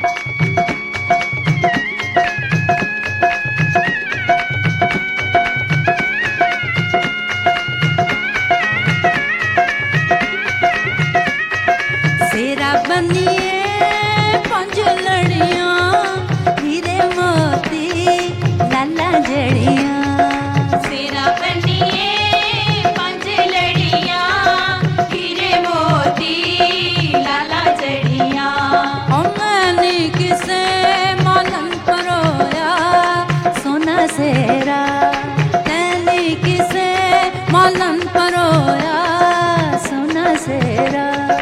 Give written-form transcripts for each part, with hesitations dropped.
सेरा बनिए पंज लड़ियां हीरे मोती लाला जड़ियां। सेरा बनिए पंज लड़ियां हीरे मोती लाला जड़ियां। मैंने किसे मालन परोया सोना सेरा, मैंने किसे मालन परोया सोना सेरा।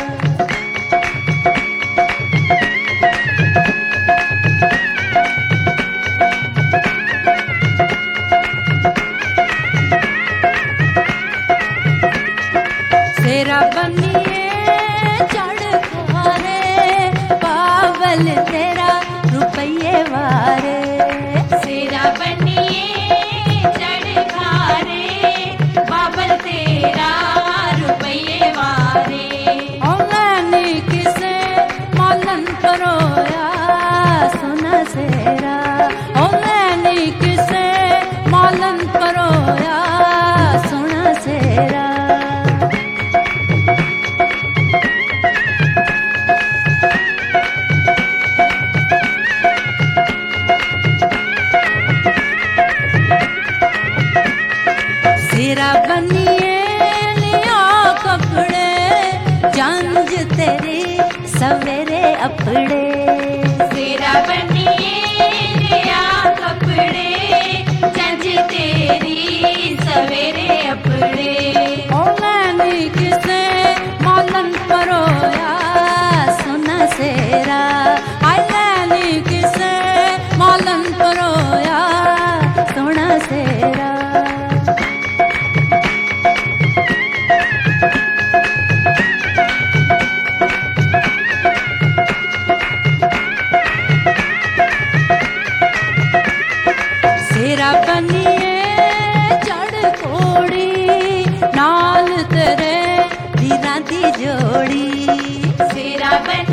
सेरा बनिए चढ़ खारे पावल तेरा रुपये वारे। सेरा बनिए चढ़ खारे बाबल तेरा रुपये वारे। मैंने किसे मालन परोया सोना सेरा, मैंने किसे मालन परोया सोना सेरा। सेरा बनिए लिया कपड़े जंज तेरी सवेरे अपड़े। सेरा बनिए लिया कपड़े जंज तेरी सवेरे अपड़े। मैंने किसे मालन परोया सोना सेरा, मैंने किसे मालन परोया सोना सेरा। सेरा बनिए चढ़ कोड़ी नाल तेरे वीरां दी जोड़ी। सेरा बनिए